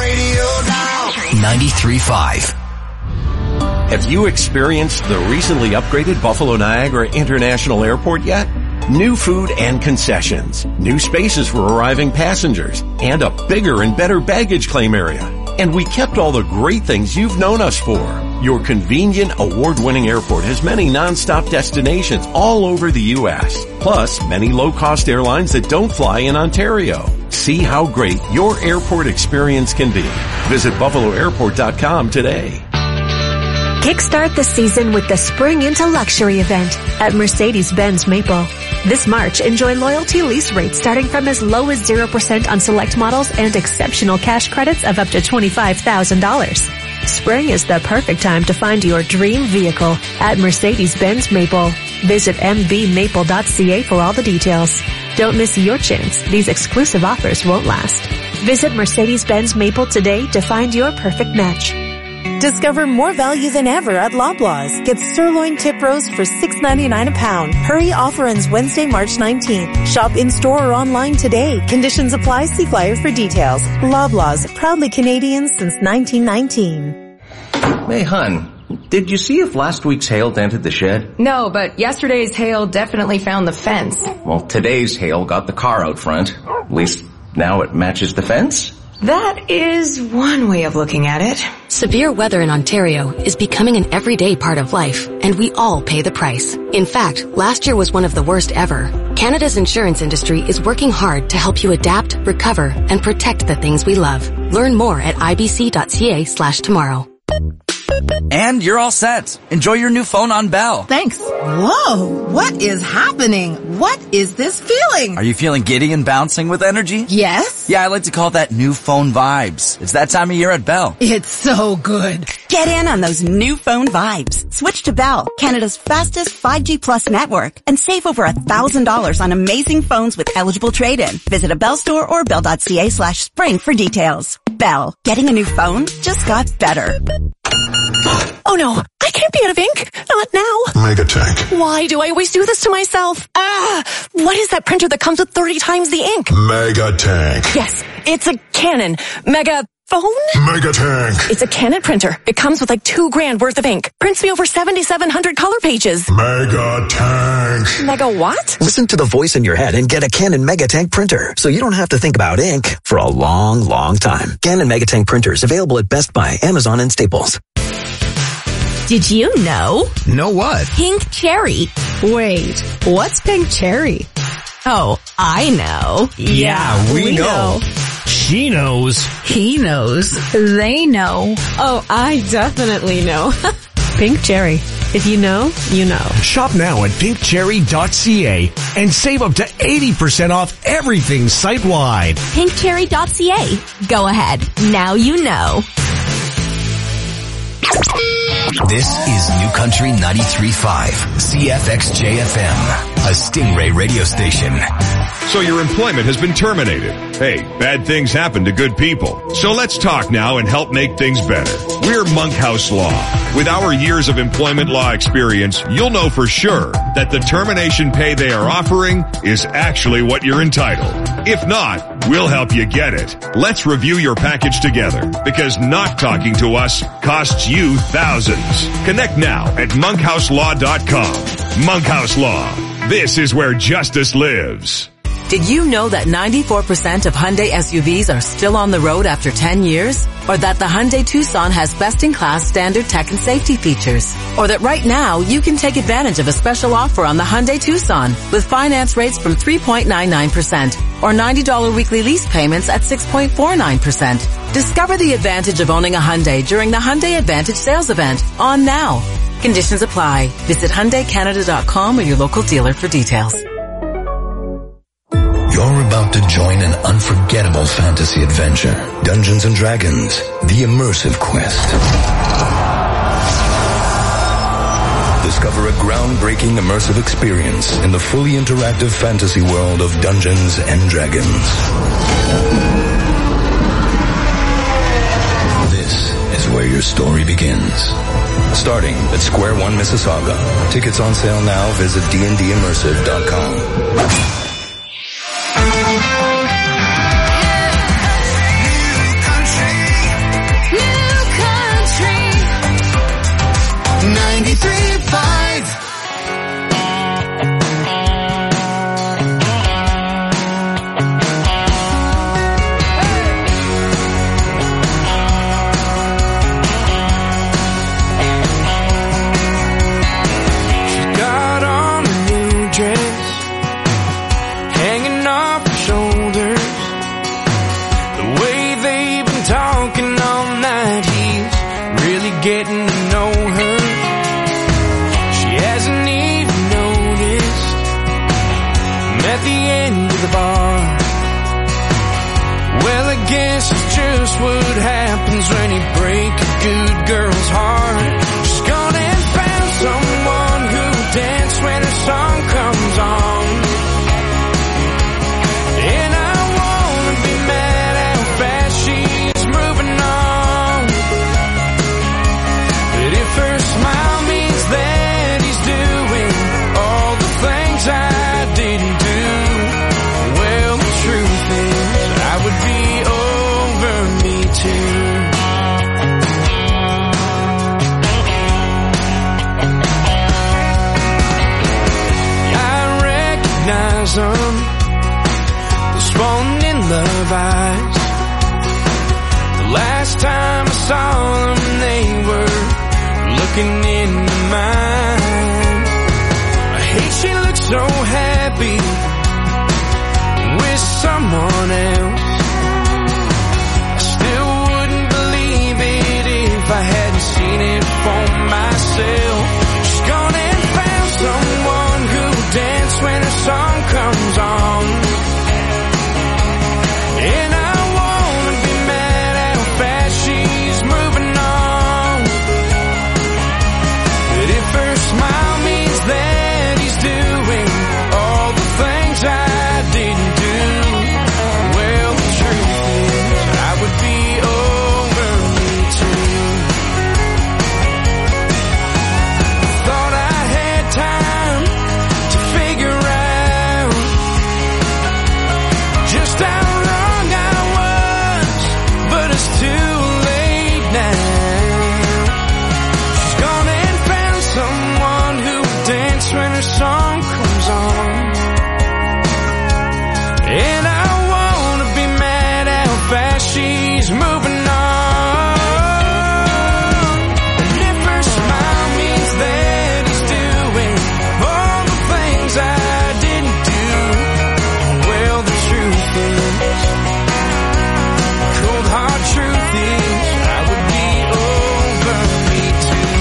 ninety-three point five. Have you experienced the recently upgraded Buffalo Niagara International Airport yet? New food and concessions, new spaces for arriving passengers, and a bigger and better baggage claim area. And we kept all the great things you've known us for. Your convenient, award-winning airport has many non-stop destinations all over the U S, plus many low-cost airlines that don't fly in Ontario. See how great your airport experience can be. Visit buffalo airport dot com today. Kickstart the season with the Spring into Luxury event at Mercedes-Benz Maple. This March, enjoy loyalty lease rates starting from as low as zero percent on select models and exceptional cash credits of up to twenty-five thousand dollars. Spring is the perfect time to find your dream vehicle at Mercedes-Benz Maple. Visit m b maple dot c a for all the details. Don't miss your chance. These exclusive offers won't last. Visit Mercedes-Benz Maple today to find your perfect match. Discover more value than ever at Loblaws. Get sirloin tip roast for six ninety-nine a pound. Hurry, offer ends Wednesday, March nineteenth. Shop in-store or online today. Conditions apply. See flyer for details. Loblaws, proudly Canadian since nineteen nineteen. Hey, hun, did you see if last week's hail dented the shed? No, but yesterday's hail definitely found the fence. Well, today's hail got the car out front. At least now it matches the fence. That is one way of looking at it. Severe weather in Ontario is becoming an everyday part of life, and we all pay the price. In fact, last year was one of the worst ever. Canada's insurance industry is working hard to help you adapt, recover, and protect the things we love. Learn more at ibc.ca slash tomorrow. And you're all set. Enjoy your new phone on Bell. Thanks. Whoa, what is happening? What is this feeling? Are you feeling giddy and bouncing with energy? Yes. Yeah, I like to call that new phone vibes. It's that time of year at Bell. It's so good. Get in on those new phone vibes. Switch to Bell, Canada's fastest five G plus network, and save over a thousand dollars on amazing phones with eligible trade-in. Visit a Bell store or bell.ca slash spring for details. Bell, getting a new phone just got better. Oh no, I can't be out of ink. Not now. Megatank. Why do I always do this to myself? Ah, what is that printer that comes with thirty times the ink? Megatank. Yes, it's a Canon Mega phone? Megatank. It's a Canon printer. It comes with like two grand worth of ink. Prints me over seventy-seven hundred color pages. Megatank. Mega what? Listen to the voice in your head and get a Canon Megatank printer, so you don't have to think about ink for a long, long time. Canon Megatank printers available at Best Buy, Amazon, and Staples. Did you know? Know what? Pink cherry. Wait, what's pink cherry? Oh, I know. Yeah, we, we know. know. She knows. He knows. They know. Oh, I definitely know. Pink cherry. If you know, you know. Shop now at pink cherry dot c a and save up to eighty percent off everything site-wide. pink cherry dot c a. Go ahead. Now you know. This is New Country ninety-three point five, C F X J F M, a Stingray radio station. So your employment has been terminated. Hey, bad things happen to good people. So let's talk now and help make things better. We're Monkhouse Law. With our years of employment law experience, you'll know for sure that the termination pay they are offering is actually what you're entitled. If not, we'll help you get it. Let's review your package together, because not talking to us costs you thousands. Connect now at monkhouse law dot com. Monkhouse Law. This is where justice lives. Did you know that ninety-four percent of Hyundai S U Vs are still on the road after ten years? Or that the Hyundai Tucson has best-in-class standard tech and safety features? Or that right now you can take advantage of a special offer on the Hyundai Tucson with finance rates from three point nine nine percent or ninety dollars weekly lease payments at six point four nine percent. Discover the advantage of owning a Hyundai during the Hyundai Advantage sales event on now. Conditions apply. Visit Hyundai Canada dot com or your local dealer for details. You're about to join an unforgettable fantasy adventure. Dungeons and Dragons, the immersive quest. Discover a groundbreaking immersive experience in the fully interactive fantasy world of Dungeons and Dragons. This is where your story begins. Starting at Square One Mississauga. Tickets on sale now. Visit d n d immersive dot com. ninety-three point five She got on a new dress, hanging off her shoulders. The way they've been talking all night, he's really getting to know her. At the end of the bar, well, I guess it's just what happens when you break a good girl's heart. She's gone and found someone who'll dance when her song comes on. And I wanna be mad how fast she's moving on. But if her smile means that he's doing all the things I didn't do, them, those falling in love eyes. The last time I saw them, they were looking into mine. I hate she looks so happy with someone else. I still wouldn't believe it if I hadn't seen it for myself. She's gone and found someone who'll dance when her song comes on. And I wanna be mad how fast she's moving on. But if her smile means that he's doing all the things I didn't do, well, the truth is I would be over me too. Thought I had time to figure out just how wrong I was, but it's too late now. She's gone and found someone who'll dance when her song comes on. And I wanna be mad how fast she's moving on. And if her smile means that he's doing all the things I didn't do, well, the truth is, cold hard truth is, I would be over me too.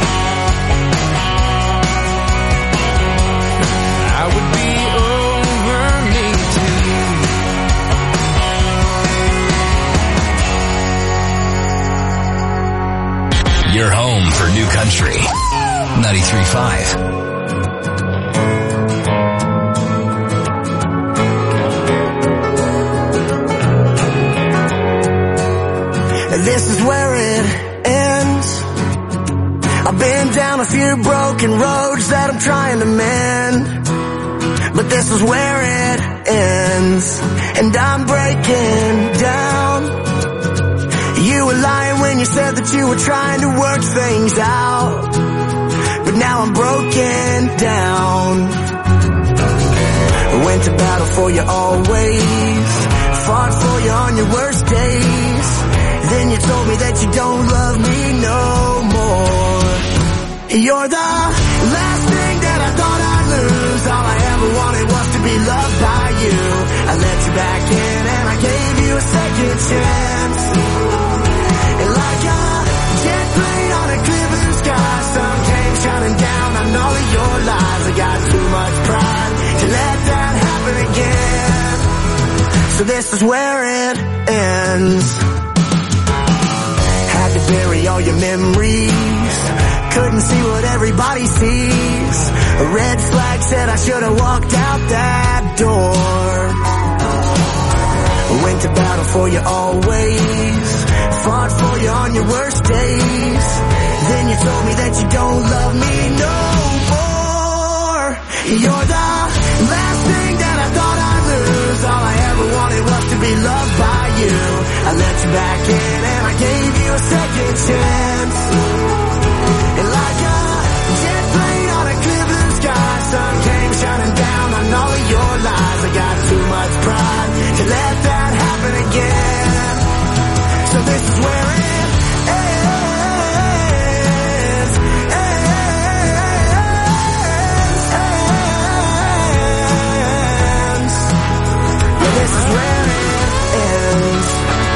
I would be over me too. You're home for New Country. ninety-three point five. This is where it ends. I've been down a few broken roads that I'm trying to mend, but this is where it ends. And I'm breaking down. You were lying when you said that you were trying to work things out, but now I'm broken down. Went to battle for you always, fought for you on your worst days. Then you told me that you don't love me no more. You're the last thing that I thought I'd lose. All I ever wanted was to be loved by you. I let you back in and I gave you a second chance. And like a jet plane on a clear blue sky, sun came shining down on all of your lies. I got too much pride to let that happen again. So this is where it ends. Had to bury all your memories, couldn't see what everybody sees. A red flag said I should have walked out that door. Went to battle for you always, fought for you on your worst days. Then you told me that you don't love me no more. You're the last thing that I thought I'd lose. All I ever wanted was to be loved by you. I let you back in and I gave you a second chance. And like a jet plane on a clear blue sky, sun came shining down on all of your lies. I got too much pride to let that happen again. So this is where it ends. Ends. Yeah, this is where it ends.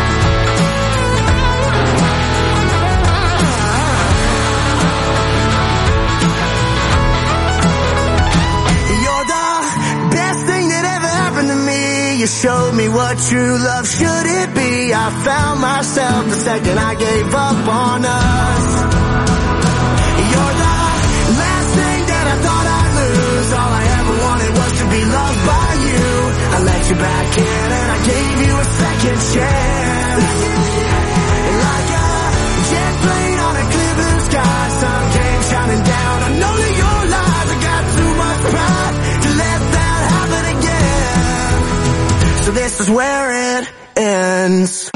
You showed me what true love should it be. I found myself the second I gave up on us. You're the last thing that I thought I'd lose. All I ever wanted was to be loved by you. I let you back in and I gave you a second chance. And like a jet plane on a clear blue sky, sun came shining down on all of your lies. I got too much pride to let that happen again. So this is where it ends.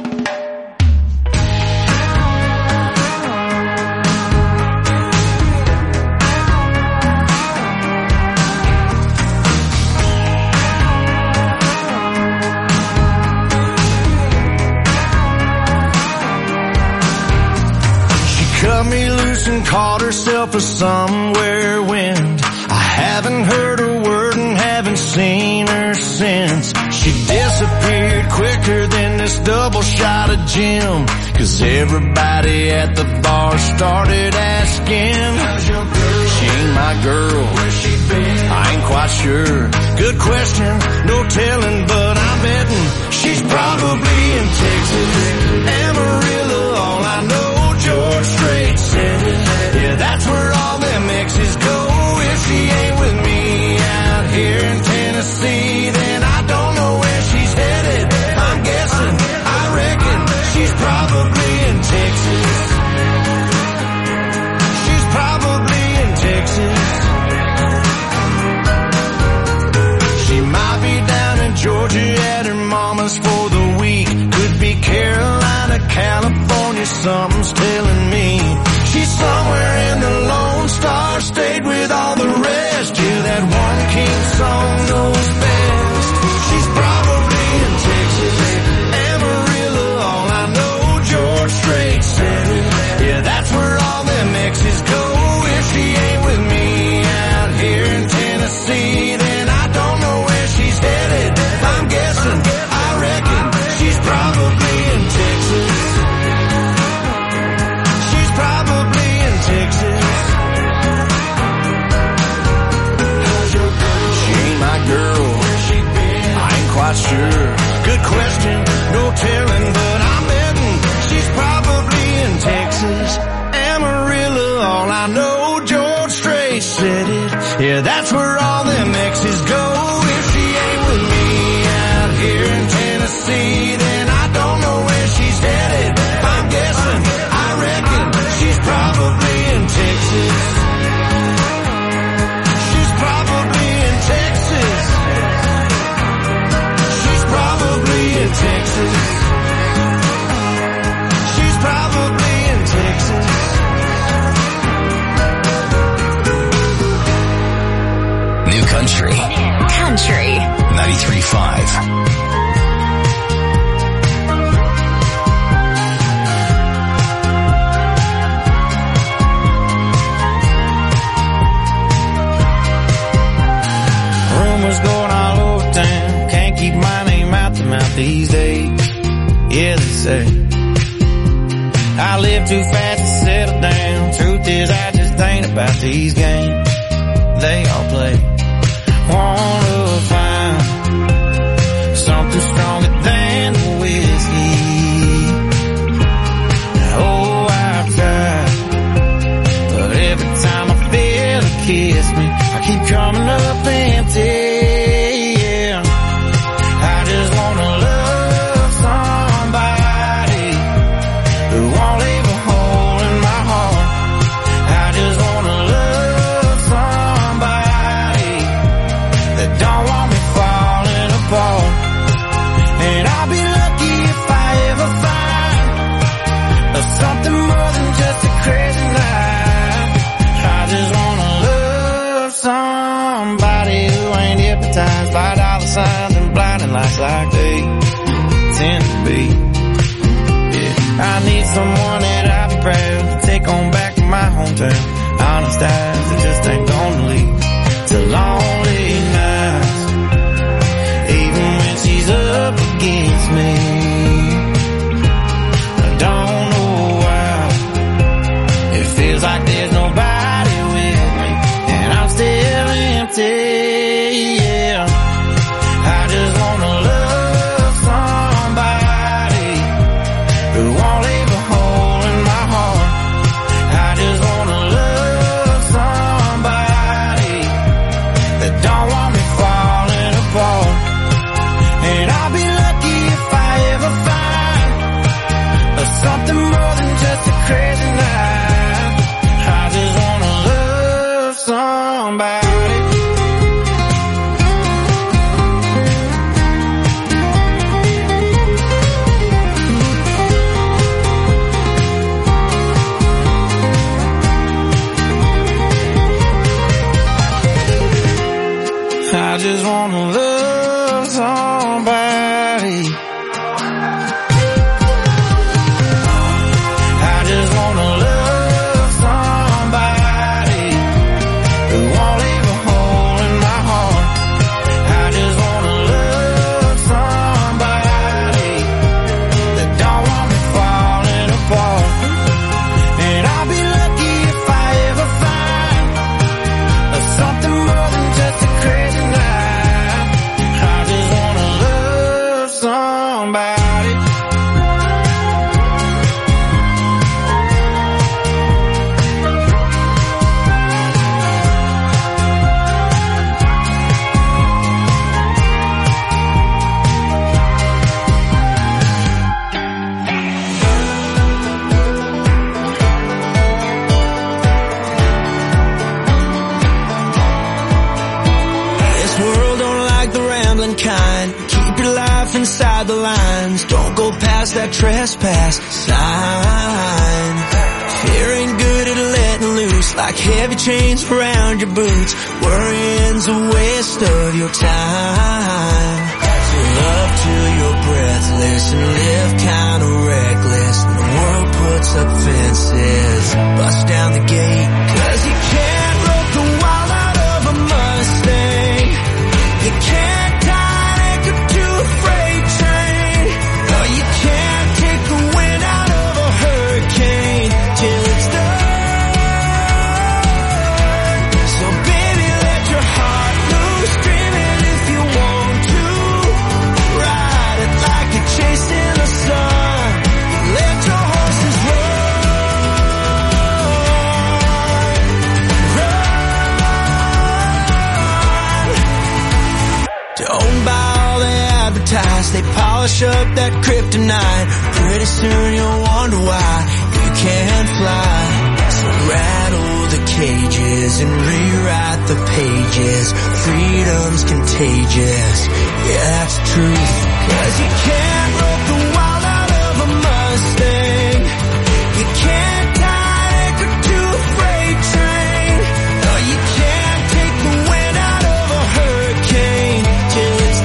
She cut me loose and caught herself a somewhere wind. I haven't heard a word and haven't seen her since. She disappeared quicker than this double shot of gin. Cause everybody at the bar started asking, how's your girl? She ain't my girl. Where's she been? I ain't quite sure. Good question, no telling, but I'm betting she's probably in Texas. Amarillo, all I know, George Strait said it. Yeah, that's where all them exes go. If she ain't with me out here in Tennessee, then I don't know where she's headed. I'm guessing, I reckon she's probably in Texas. She's probably in Texas. She might be down in Georgia at her mama's for the week. Could be Carolina, California, something's telling me. She's somewhere in the Lone Star State with all the rest. Yeah, that one king song knows best. She's probably in Texas. Amarillo, all I know, George Strait said it. Yeah, that's where all them exes go. If she ain't with me out here in Tennessee, then I don't know where she's headed. I'm guessing, I reckon she's probably in Texas. She's probably in Texas. She ain't my girl. I ain't quite sure. Good question, no telling, but I'm betting she's probably in Texas. Amarillo, all I know, George Strait said it. Yeah, that's where all them exes go. If she ain't with me out here in Tennessee, then I don't know where she's headed. I'm guessing, I reckon she's probably in Texas. She's probably in Texas. She's probably in Texas. She's probably in Texas. New country. Country. mistakes. Yeah, they say I live too fast to settle down. Truth is, I just ain't about these games they all play. Wanna find something stronger than the whiskey. Oh, I've tried, but every time I feel a kiss me, I keep coming up empty. Yeah, I just wanna love somebody who won't leave a hole in my heart. I just wanna love somebody that don't want me falling apart. And I'll be lucky if I ever find something more than just a crazy night. I just wanna love somebody who ain't hypnotized by dollar signs and blinding lights like they tend to be. Yeah, I need someone that I'll be proud to take on back to my hometown. Honest eyes that just ain't gonna lead to lonely nights, even when she's up against me. I don't know why it feels like there's nobody with me, and I'm still empty. Yeah, I just wanna love somebody who won't leave a hole in my heart. I just wanna love somebody that don't want me falling apart. And I'll be lucky if I ever find something more than just a crazy night. I just wanna love somebody. I just wanna love somebody. I just wanna love somebody who won't leave a hole in my heart. I just wanna love somebody that don't want me falling apart. And I'll be lucky if I ever find something more than just a crazy night. I just wanna love somebody. This world don't like the rambling kind. Keep your life inside the lines. Don't go past that trespass sign. Fear ain't good at letting loose, like heavy chains around your boots. Worrying's a waste of your time. So love till you're breathless and live kinda reckless. When the world puts up fences, bust down the gate. Cause you can't rope the wild out of a Mustang. You can't tie anchor to a freight train. No, you can't take the wind out of a hurricane till it's done. So baby, let your heart loose, scream it if you want to. Ride it like you're chasing the sun. Let your horses run. Run. Don't buy all they advertise. They polish up that kryptonite. Pretty soon you'll wonder why you can't fly. So rattle the cages and rewrite the pages. Freedom's contagious. Yeah, that's the truth. Cause you can't rope the wild out of a Mustang. You can't tie anchor to a freight train. No, you can't take the wind out of a hurricane till it's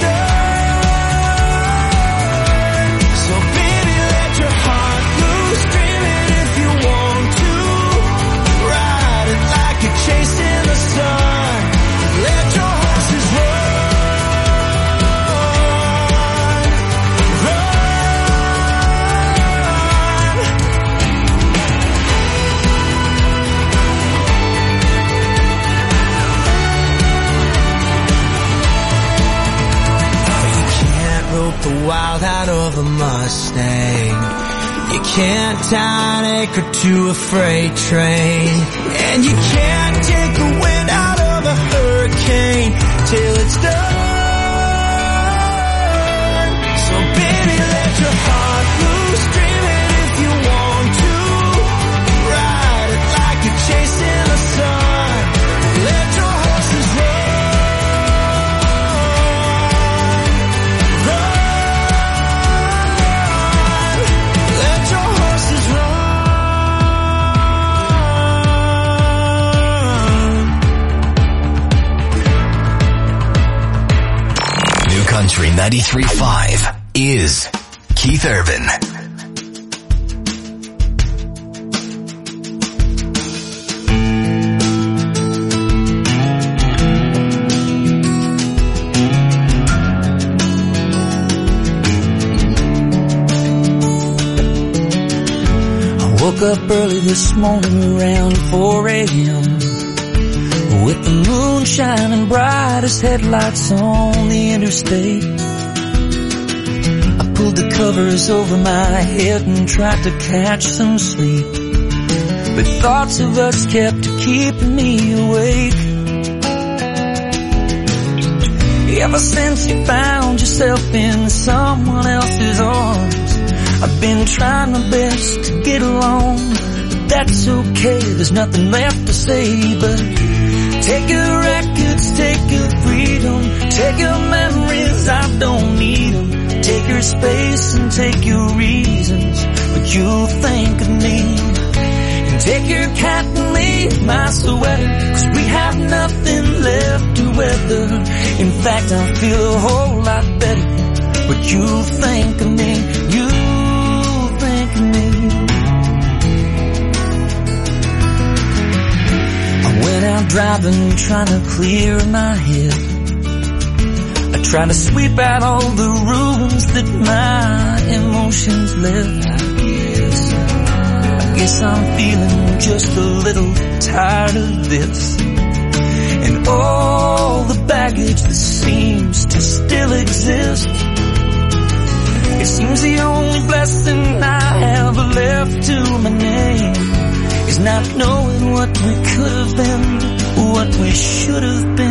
done. So baby, let your heart loose, scream it if you want to. Ride it like you're chasing the sun. Let your horses run. wild out of a Mustang. You can't tie an anchor to a freight train, and you can't take the wind out of a hurricane till it's done. So baby, let your heart loose, dream it if you want to, ride it like you're chasing the sun. Let your horses run. Country ninety-three point five is Keith Urban. I woke up early this morning around four a.m. with the moon shining bright as headlights on the interstate. I pulled the covers over my head and tried to catch some sleep, but thoughts of us kept keeping me awake. Ever since you found yourself in someone else's arms, I've been trying my best to get along, but that's okay, there's nothing left to say but take your records, take your freedom, take your memories, I don't need them. Take your space and take your reasons, but you'll think of me. And take your cat and leave my sweater, cause we have nothing left to weather. In fact, I feel a whole lot better, but you'll think of me, you'll think of me. Went out driving, trying to clear my head. I tried to sweep out all the ruins that my emotions left. I guess, I guess I'm feeling just a little tired of this, and all the baggage that seems to still exist. It seems the only blessing I have left to my name is not knowing what we could have been, what we should have been.